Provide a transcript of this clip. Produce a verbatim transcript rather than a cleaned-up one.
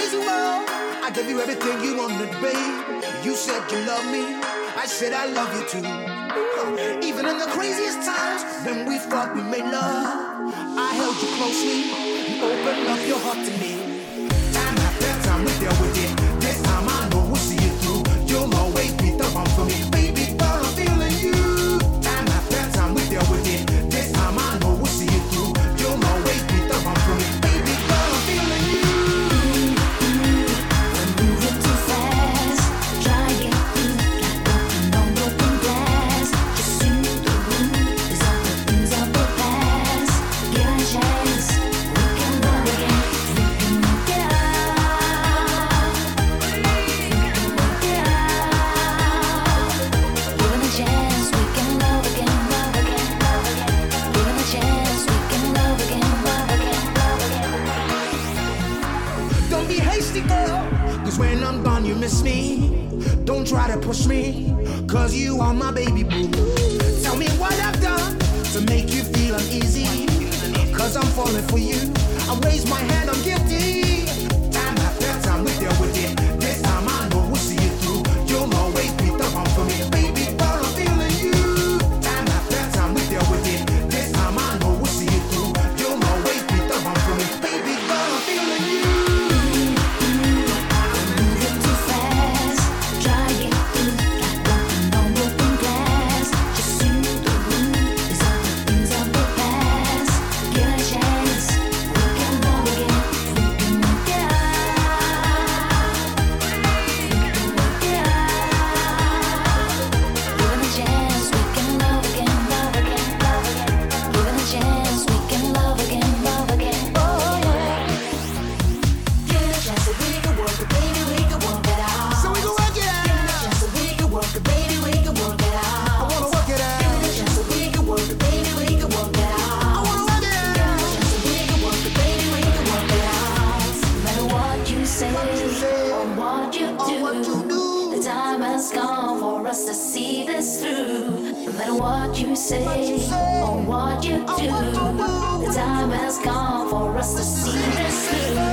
crazy world, I gave you everything you wanted, babe. You said you love me, I said I love you too. Even in the craziest times, when we fought, we made love. I held you closely, you opened up your heart to me. Time after time, we're there with it. This time I know we'll see it through. You'll always be the one for me, baby girl, I'm feeling you. Time after time, we're there with it. This time I know we'll see it through. You'll always be the one for me, baby girl, I'm feeling you. When I'm gone, you miss me. Don't try to push me, cause you are my baby boo. Tell me what I've done to make you feel uneasy, cause I'm falling for you. I raise my hand, I'm guilty. Time after time, we're there with it. This time I know we'll see it through. You'll always be the one for me, baby girl, I'm feeling you. Time after time, we're there with it. This time I know we'll see it through. You'll always be the one for me, baby girl, I'm feeling you. Say or what you do, the time has come for us to see this through.